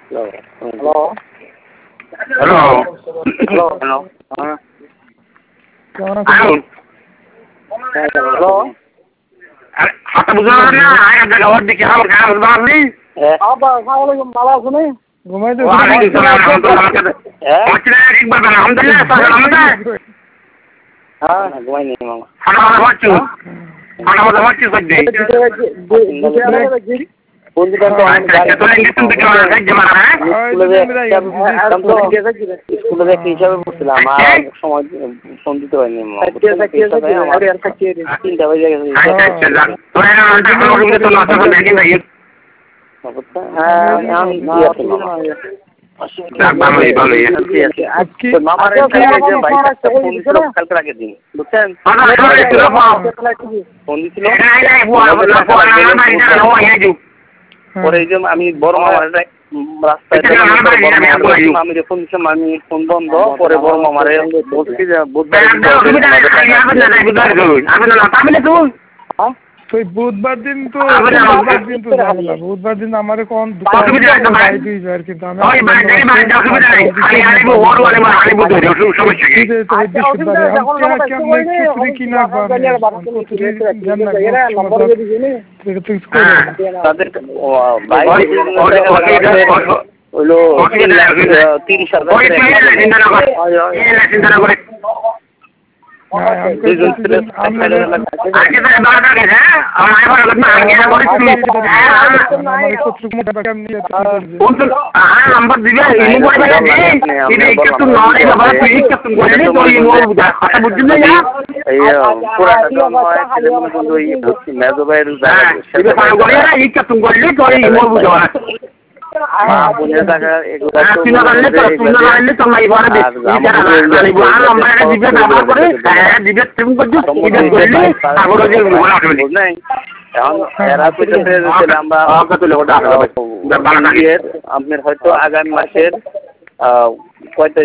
hello hello hello hello hello hello হাতে বুঝতে পারেন না আয় একটা খাবার দিকে খাবার খাওয়া বুঝতে পারলি আব্বা আসসালামু আলাইকুম ভালো আছেন ঘুমাইতে আলহামদুলিল্লাহ হ্যাঁ ঘুমাইনি মামা স্কুলে হিসাবে পড়ছিলাম আর সময় ফোন দিতে পারিনি 3টা বাজে গেছে কালকে রাখে দিন বুঝছেন ফোন দিছিল পরে এই যে আমি বড় মামার রাস্তায় আমি যে ফোন দিচ্ছিলাম আমি ফোন বন্ধ পরে বড় মামারে বলছি যে বুধবার দিন তো বুধবার দিন আমার কোন কিন্তু হইলো 30,000 আপনার হয়তো আগামী মাসের কয়